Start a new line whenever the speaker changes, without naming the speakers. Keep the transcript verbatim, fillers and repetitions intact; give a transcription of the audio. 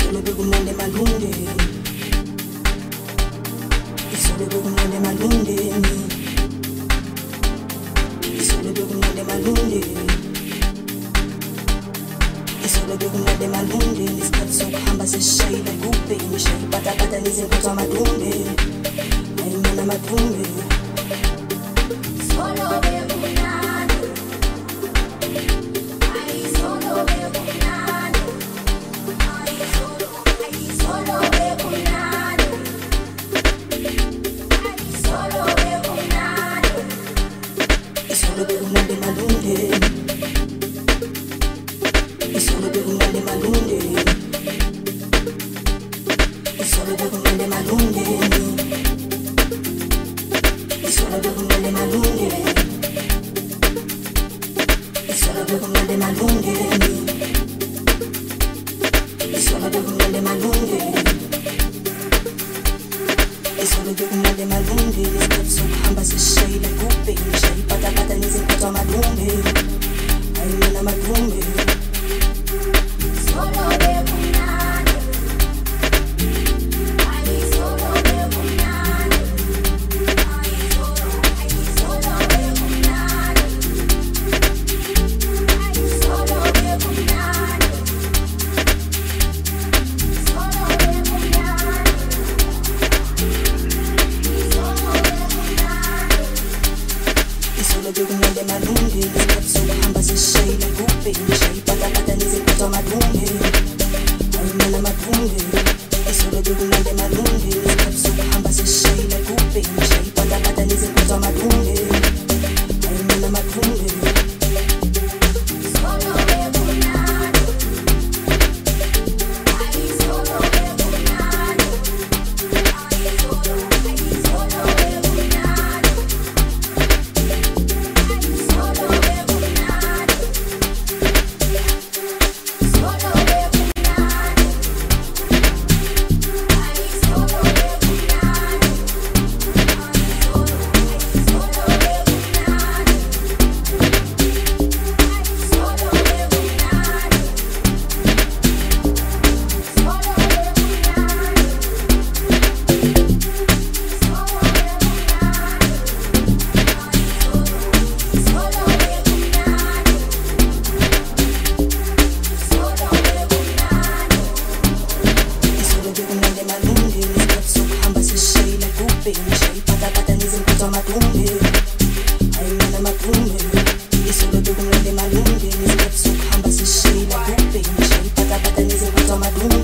Isolo bekumnandi emalungeni, isolo bekumnandi emalungeni, isolo bekumnandi emalungeni, isolo bekumnandi emalungeni. Isikhathi sokuhamba sesishayile kubheni, shayi patapata nizimphethwa amadumbe, ayimana amadumbe. Solo bekumnandi, ay solo bekumnandi, ay solo, ay solo bekumnandi, ay solo bekumnandi. Isolo bekumnandi emalungeni, isolo bekumnandi emalungeni, isolo bekumnandi emalungeni, isolo bekumnandi emalungeni, isolo bekumnandi emalungeni, isolo bekumnandi emalungeni, isolo bekumnandi emalungeni. Isikhathi sokuhamba sesishayile kubheni, shayi patapata nizimphethwa amadumbe, ayimana amadumbe. Solo bekumnandi, ay solo bekumnandi, ay solo, ay solo bekumnandi, ay solo bekumnandi, solo bekumnandi, solo bekumnandi. Isolo bekumnandi emalungeni, isikhathi sokuhamba sesishayile kubheni, shayi patapata nizimphethwa amadumbe, ayimana amadumbe. Isolo bekumnandi emalungeni, isikhathi sokuhamba sesishayile kubheni, shayi patapata nizimphethwa amadumbe, ayimana amadumbe. Solo bekumnandi, ay solo bekumnandi, ay solo, ay solo bekumnandi, ay solo bekumnandi, solo bekumnandi, ay solo bekumnandi, ay solo, ay solo bekumnandi, ay solo bekumnandi, solo Isolo bekumnandi emalungeni, isikhathi sokuhamba sesishayile kubheni, shayi patapata nizimphethwa amadumbe, ayimana amadumbe. Isolo bekumnandi emalungeni, isikhathi sokuhamba sesishayile kubheni, shayi patapata nizimphethwa amadumbe.